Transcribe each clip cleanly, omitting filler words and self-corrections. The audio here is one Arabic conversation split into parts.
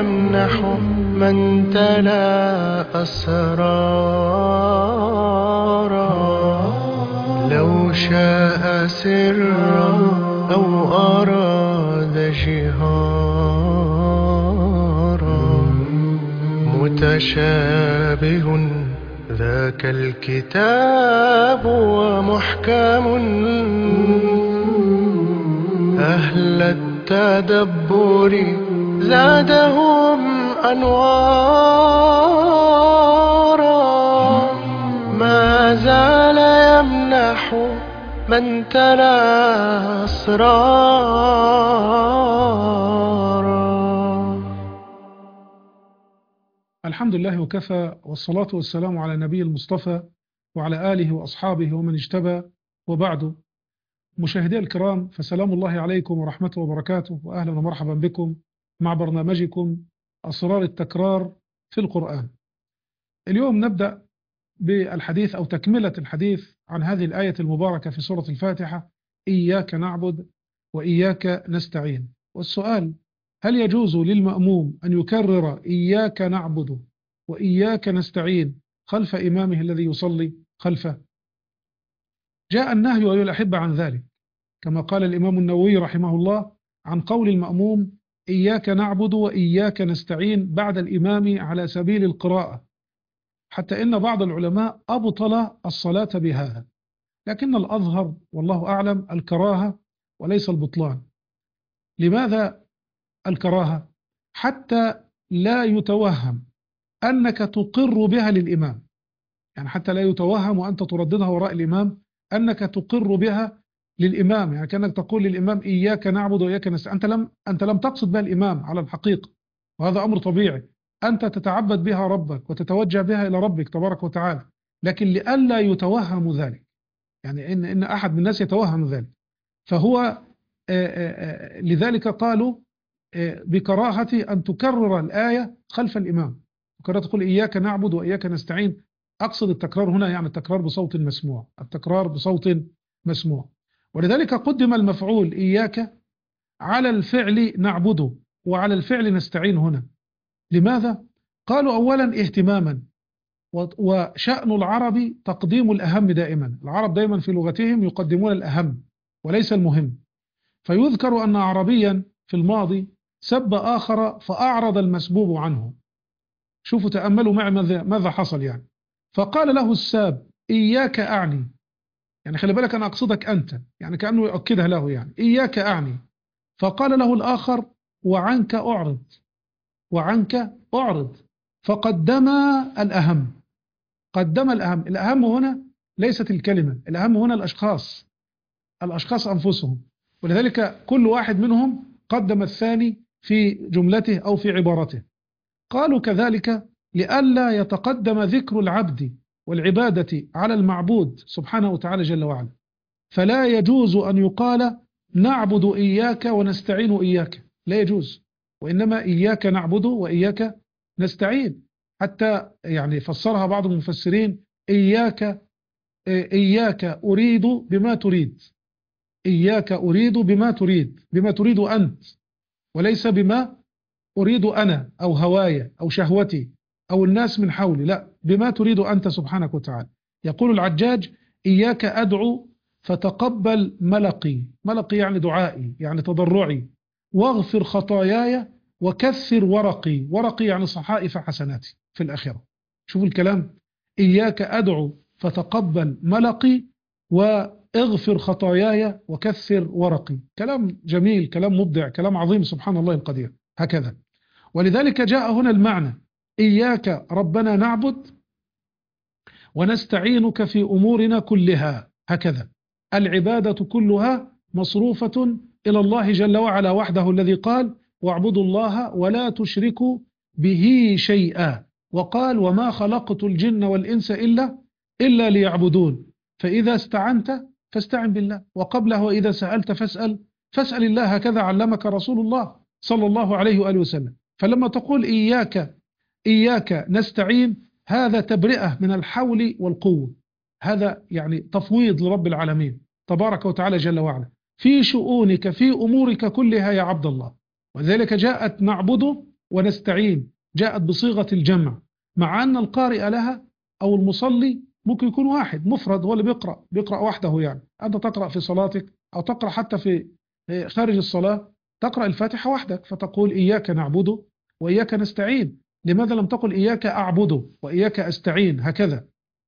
يمنح من تلا أسرارا. لو شاء سرا أو أراد جهارا، متشابه ذاك الكتاب ومحكم، أهل التدبر زادهم أنوارا. ما زال يمنح من تلا أسرارا. الحمد لله وكفى، والصلاة والسلام على نبي المصطفى وعلى آله وأصحابه ومن اجتبى، وبعد. مشاهدي الكرام، فسلام الله عليكم ورحمته وبركاته، وأهلا ومرحبا بكم مع برنامجكم أسرار التكرار في القرآن. اليوم نبدأ بالحديث أو تكملة الحديث عن هذه الآية المباركة في سورة الفاتحة: إياك نعبد وإياك نستعين. والسؤال: هل يجوز للمأموم أن يكرر إياك نعبد وإياك نستعين خلف إمامه الذي يصلي خلفه؟ جاء النهي أيها الأحبة عن ذلك، كما قال الإمام النووي رحمه الله عن قول المأموم إياك نعبد وإياك نستعين بعد الإمام على سبيل القراءة، حتى إن بعض العلماء أبطل الصلاة بهذا، لكن الأظهر والله أعلم الكراهة وليس البطلان. لماذا الكراهة؟ حتى لا يتوهم أنك تقر بها للإمام، يعني حتى لا يتوهم وأنت ترددها وراء الإمام أنك تقر بها للإمام، يعني كأنك تقول للإمام إياك نعبد وإياك نستعين. أنت لم تقصد بها الإمام على الحقيقة، وهذا أمر طبيعي. أنت تتعبد بها ربك وتتوجه بها إلى ربك تبارك وتعالى، لكن لئلا يتوهم ذلك، يعني إن أحد من الناس يتوهم ذلك، فهو لذلك قالوا بكراهة أن تكرر الآية خلف الإمام، تكرر تقول إياك نعبد وإياك نستعين. أقصد التكرار هنا يعني التكرار بصوت مسموع، التكرار بصوت مسموع. ولذلك قدم المفعول إياك على الفعل نعبده وعلى الفعل نستعين هنا. لماذا؟ قالوا أولا اهتماما، وشأن العرب تقديم الأهم دائما، العرب دائما في لغتهم يقدمون الأهم وليس المهم. فيذكر أن عربيا في الماضي سب آخر فأعرض المسبوب عنه. شوفوا تأملوا معي ماذا حصل يعني. فقال له الساب إياك أعني، يعني خلي بالك أنا أقصدك أنت، يعني كأنه يؤكدها له، يعني إياك أعني. فقال له الآخر وعنك أعرض، وعنك أعرض. فقدم الأهم، قدم الأهم. الأهم هنا ليست الكلمة، الأهم هنا الأشخاص أنفسهم، ولذلك كل واحد منهم قدم الثاني في جملته أو في عبارته. قالوا كذلك لئلا يتقدم ذكر العبد والعبادة على المعبود سبحانه وتعالى جل وعلا، فلا يجوز أن يقال نعبد إياك ونستعين إياك، لا يجوز، وإنما إياك نعبد وإياك نستعين. حتى يعني فسرها بعض المفسرين إياك أريد بما تريد، إياك أريد بما تريد أنت، وليس بما أريد أنا أو هواي أو شهوتي أو الناس من حولي، لا، بما تريد أنت سبحانك وتعالى. يقول العجاج إياك أدعو فتقبل ملقي، ملقي يعني دعائي يعني تضرعي، واغفر خطاياي وكثر ورقي، ورقي يعني صحائف حسناتي في الآخرة. شوفوا الكلام، إياك أدعو فتقبل ملقي واغفر خطاياي وكثر ورقي. كلام جميل، كلام مبدع، كلام عظيم، سبحان الله القدير. هكذا، ولذلك جاء هنا المعنى إياك ربنا نعبد ونستعينك في أمورنا كلها، هكذا العبادة كلها مصروفة إلى الله جل وعلا وحده، الذي قال واعبدوا الله ولا تشركوا به شيئا، وقال وما خلقت الجن والإنس إلا ليعبدون. فإذا استعنت فاستعن بالله، وقبله وإذا سألت فاسأل الله، هكذا علمك رسول الله صلى الله عليه وآله وسلم. فلما تقول إياك نستعين، هذا تبرئة من الحول والقوة، هذا يعني تفويض لرب العالمين تبارك وتعالى جل وعلا في شؤونك في أمورك كلها يا عبد الله. وذلك جاءت نعبد ونستعين جاءت بصيغة الجمع، مع أن القارئ لها أو المصلي ممكن يكون واحد مفرد هو اللي بيقرأ وحده. يعني أنت تقرأ في صلاتك أو تقرأ حتى في خارج الصلاة، تقرأ الفاتحة وحدك فتقول إياك نعبد وإياك نستعين. لماذا لم تقل إياك أعبد وإياك أستعين هكذا؟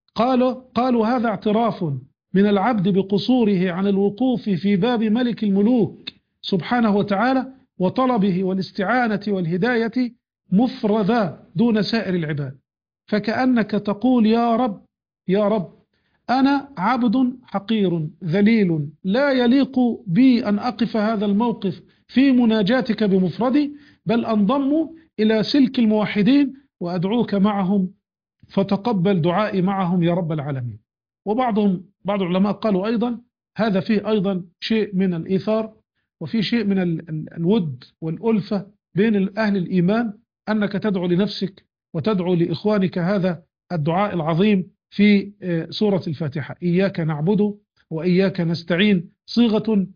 قالوا هذا اعتراف من العبد بقصوره عن الوقوف في باب ملك الملوك سبحانه وتعالى وطلبه والاستعانة والهداية مفردا دون سائر العباد. فكأنك تقول يا رب يا رب، أنا عبد حقير ذليل لا يليق بي أن أقف هذا الموقف في مناجاتك بمفردي، بل أنضم إلى سلك الموحدين وأدعوك معهم فتقبل دعائي معهم يا رب العالمين. بعض العلماء قالوا أيضا هذا فيه أيضا شيء من الإيثار وفي شيء من الود والألفة بين أهل الإيمان، أنك تدعو لنفسك وتدعو لإخوانك هذا الدعاء العظيم في سورة الفاتحة. إياك نعبد وإياك نستعين صيغة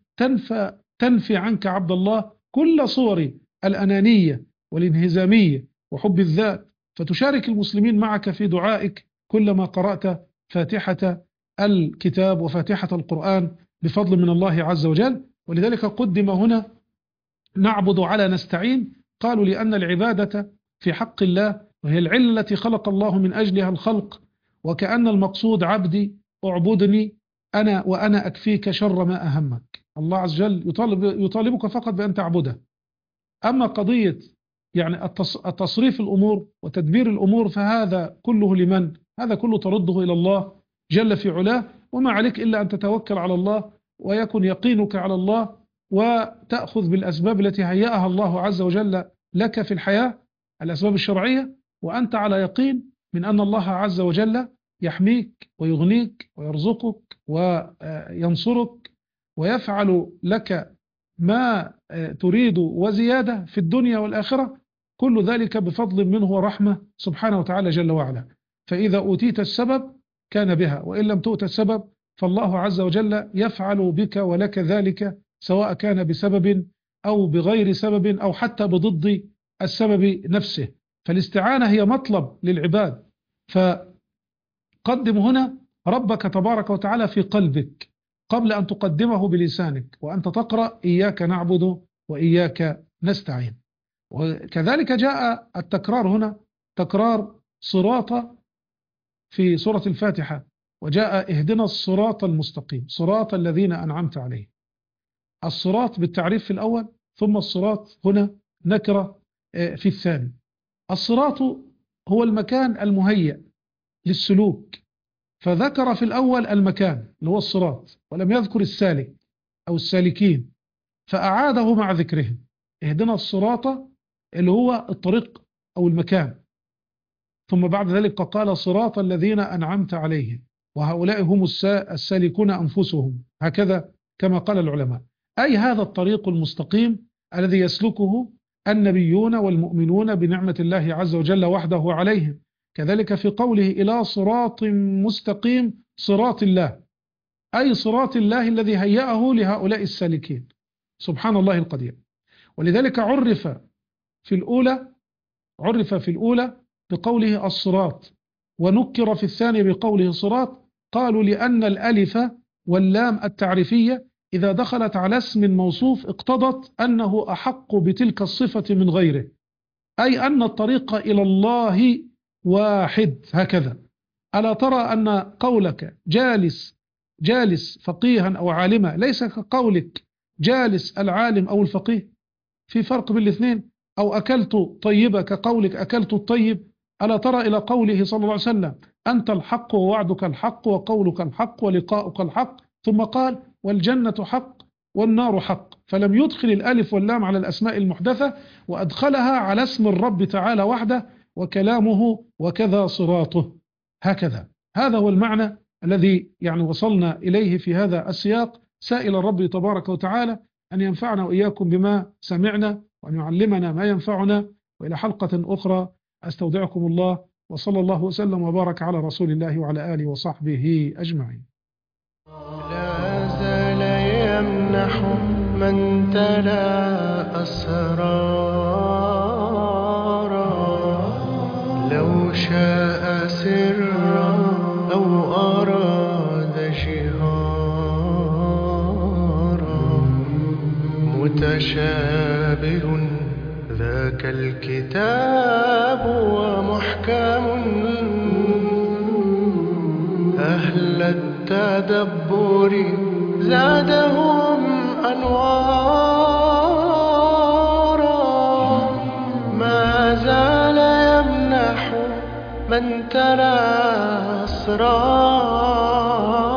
تنفي عنك عبد الله كل صور الأنانية والانهزامية وحب الذات، فتشارك المسلمين معك في دعائك كلما قرأت فاتحة الكتاب وفاتحة القرآن بفضل من الله عز وجل. ولذلك قدم هنا نعبد على نستعين، قالوا لأن العبادة في حق الله وهي العلة التي خلق الله من أجلها الخلق، وكأن المقصود عبدي اعبدني أنا وأنا أكفيك شر ما أهمك. الله عز وجل يطالبك فقط بأن تعبده. أما قضية يعني التصريف الأمور وتدبير الأمور فهذا كله لمن؟ هذا كله ترده إلى الله جل في علاه، وما عليك إلا أن تتوكل على الله ويكن يقينك على الله وتأخذ بالأسباب التي هيأها الله عز وجل لك في الحياة، الأسباب الشرعية، وأنت على يقين من أن الله عز وجل يحميك ويغنيك ويرزقك وينصرك ويفعل لك ما تريد وزيادة في الدنيا والآخرة، كل ذلك بفضل منه ورحمة سبحانه وتعالى جل وعلا. فإذا أوتيت السبب كان بها، وإن لم تؤت السبب فالله عز وجل يفعل بك ولك ذلك، سواء كان بسبب أو بغير سبب أو حتى بضد السبب نفسه. فالاستعانة هي مطلب للعباد، فقدم هنا ربك تبارك وتعالى في قلبك قبل أن تقدمه بلسانك وأنت تقرأ إياك نعبد وإياك نستعين. وكذلك جاء التكرار هنا، تكرار صراط في سورة الفاتحة، وجاء اهدنا الصراط المستقيم صراط الذين أنعمت عليهم. الصراط بالتعريف في الأول، ثم الصراط هنا نكرة في الثاني. الصراط هو المكان المهيأ للسلوك، فذكر في الأول المكان اللي هو الصراط ولم يذكر السالك أو السالكين، فأعاده مع ذكرهم. اهدنا الصراط اللي هو الطريق أو المكان، ثم بعد ذلك قال صراط الذين أنعمت عليهم وهؤلاء هم السالكون أنفسهم، هكذا كما قال العلماء. أي هذا الطريق المستقيم الذي يسلكه النبيون والمؤمنون بنعمة الله عز وجل وحده عليهم. كذلك في قوله إلى صراط مستقيم صراط الله، أي صراط الله الذي هيأه لهؤلاء السالكين، سبحان الله القدير. ولذلك عرف في الأولى بقوله الصراط، ونكر في الثانية بقوله صراط. قالوا لأن الألف واللام التعريفية إذا دخلت على اسم موصوف اقتضت أنه أحق بتلك الصفة من غيره، أي أن الطريق إلى الله واحد. هكذا ألا ترى أن قولك جالس فقيها أو عالما ليس كقولك جالس العالم أو الفقيه؟ في فرق بين الاثنين. أو أكلت طيبة كقولك أكلت الطيب. ألا ترى إلى قوله صلى الله عليه وسلم أنت الحق ووعدك الحق وقولك الحق ولقاؤك الحق، ثم قال والجنة حق والنار حق، فلم يدخل الألف واللام على الأسماء المحدثة وأدخلها على اسم الرب تعالى وحده وكلامه وكذا صراطه. هكذا هذا هو المعنى الذي يعني وصلنا إليه في هذا السياق، سائل الرب تبارك وتعالى أن ينفعنا وإياكم بما سمعنا وأن يعلمنا ما ينفعنا. وإلى حلقة أخرى أستودعكم الله، وصلى الله وسلم وبارك على رسول الله وعلى آله وصحبه أجمعين. لا زال يمنح من تلا أسرار شاء سرا أو أراد جهارا متشابه ذاك الكتاب ومحكم أهل التدبر زادهم أنوارا ما زال يمنح من تلا أسرارا